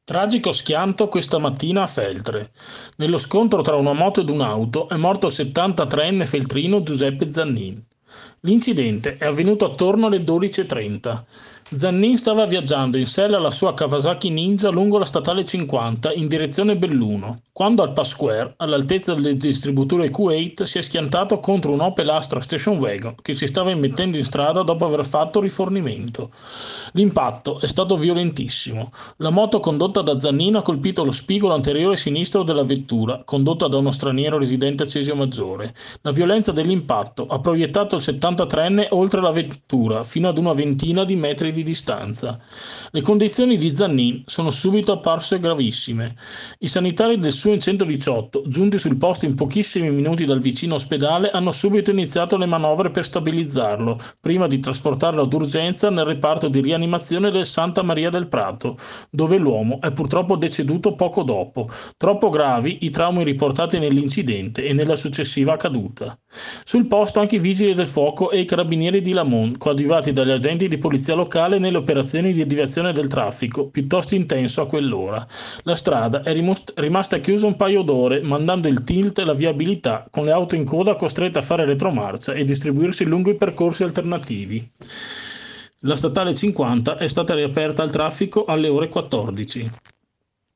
Tragico schianto questa mattina a Feltre. Nello scontro tra una moto ed un'auto è morto il 73enne feltrino Giuseppe Zannin. L'incidente è avvenuto attorno alle 12:30. Zannin stava viaggiando in sella alla sua Kawasaki Ninja lungo la statale 50 in direzione Belluno, quando al Pasquare, all'altezza del distributore Q8, si è schiantato contro un Opel Astra Station Wagon che si stava immettendo in strada dopo aver fatto rifornimento. L'impatto è stato violentissimo. La moto condotta da Zannin ha colpito lo spigolo anteriore sinistro della vettura, condotta da uno straniero residente a Cesio Maggiore. La violenza dell'impatto ha proiettato il 73enne oltre la vettura, fino ad una ventina di metri di distanza. Le condizioni di Zannin sono subito apparse gravissime. I sanitari del SUEN 118, giunti sul posto in pochissimi minuti dal vicino ospedale, hanno subito iniziato le manovre per stabilizzarlo, prima di trasportarlo d'urgenza nel reparto di rianimazione del Santa Maria del Prato, dove l'uomo è purtroppo deceduto poco dopo. Troppo gravi i traumi riportati nell'incidente e nella successiva caduta. Sul posto anche i vigili del fuoco e i carabinieri di Lamont, coadiuvati dagli agenti di polizia locale nelle operazioni di deviazione del traffico, piuttosto intenso a quell'ora. La strada è rimasta chiusa un paio d'ore, mandando il tilt e la viabilità, con le auto in coda costrette a fare retromarcia e distribuirsi lungo i percorsi alternativi. La statale 50 è stata riaperta al traffico alle ore 14.